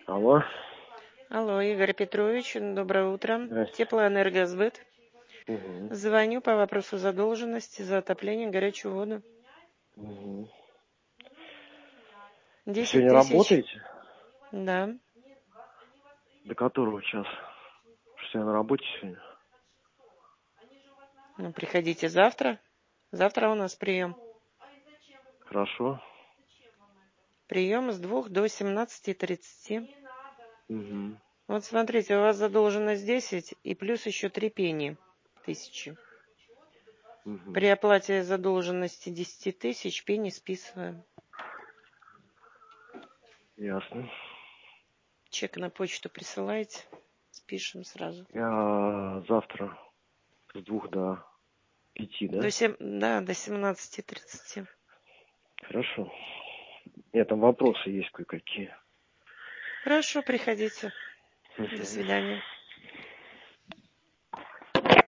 Алло. Алло, Игорь Петрович, доброе утро. Здрасте. Теплоэнергосбыт. Угу. Звоню по вопросу задолженности за отопление, горячую воду. Угу. 10 Сегодня тысяч. работаете? Да. До которого часа? Что я на работе сегодня? Ну, приходите завтра. Завтра у нас прием. Хорошо. Прием с 2 до 17:30. Угу. Вот смотрите, у вас задолженность 10 и плюс еще 3 пени тысячи. Угу. При оплате задолженности 10 тысяч пени списываем. Ясно. Чек на почту присылаете, спишем сразу. Я завтра с 2 до 5, да? До 17:30. Хорошо. Нет, там вопросы есть кое-какие. Хорошо, приходите. До Угу. свидания.